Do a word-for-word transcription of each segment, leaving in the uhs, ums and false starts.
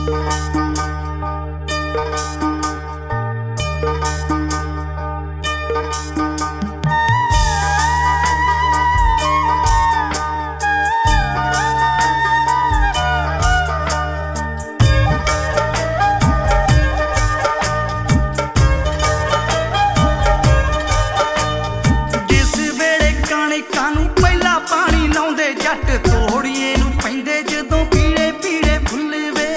जट तोड़िए नूं पैंदे जदों पीले पीले फुल वे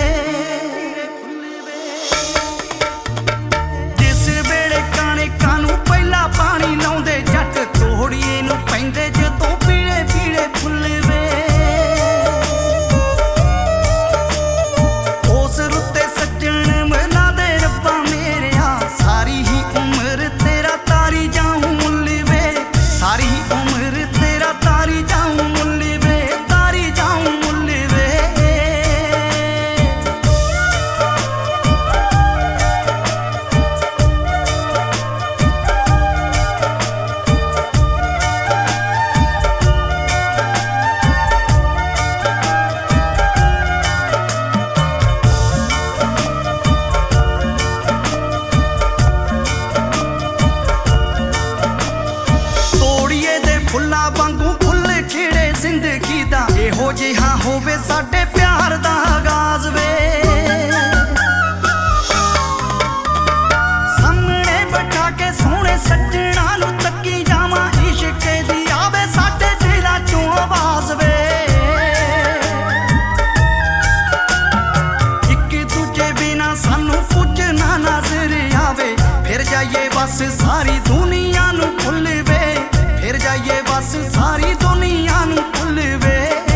जिस वेले काणे कानू पहला पानी लाउंदे जट तोड़िए नूं पैंदे जदों पीले पीले फुल वे उस रुत्ते सज्जण मिला दे रब्बा मेरेया सारी ही उम्र तेरा तारी जाऊं मुल वे सारी ही उम्र तेरा तारी जाऊं फुल्ला वांगू फुल खिड़े जिंदगी दा एहो जिहा होवे साडे प्यार दा आगाज वे सामने बैठा के सोहणे सज्जणा नूं तक्की जावां इश्क दी आवे साडे दिलां चों आवाज वे इक दूजे बिना सानू कुछ ना नजर आवे फिर जाइए बस सारी दुनिया नूं भुल वे फिर जाइए बस सारी दुनिया नूं भुल वे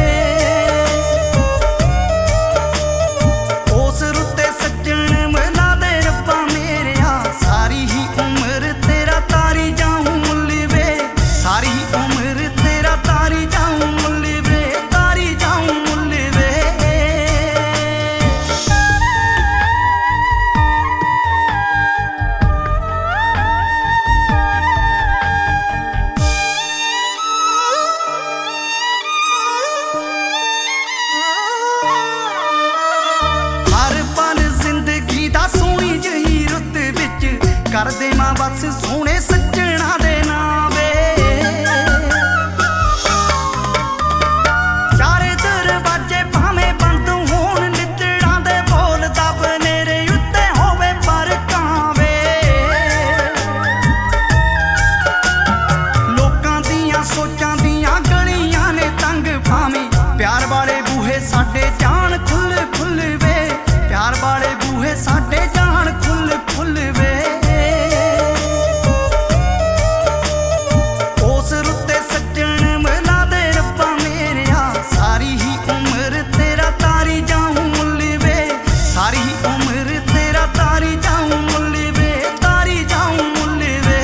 उस रुत्ते सज्जण मिला दे रब्बा मेरेया सारी ही उम्र तेरा तारी जाऊं मुल वे सारी ही उम्र तेरा तारी जाऊं मुल वे तारी जाऊं मुल वे सोहनी जही रुत विच कर देवां बस सोहणे सज्जणा दे नां वे चारे दरवाजे भावें बंद होण नित्तड़ां दे बोल दब नेरे उत्ते होवे पर कावे लोकां दियां सोचां दियां गलियां ने तंग भावें प्यार वाले बूहे साडे जान खुल खुल वे प्यार वाले बूहे साडे जान खुल खुल वे उस रुत्ते सज्जण मिला दे रब्बा मेरेया सारी ही उम्र तेरा तारी जाऊं मुल वे सारी ही उम्र तेरा तारी जाऊं मुल वे तारी जाऊं मुल वे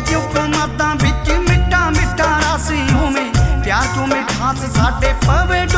साडे पवे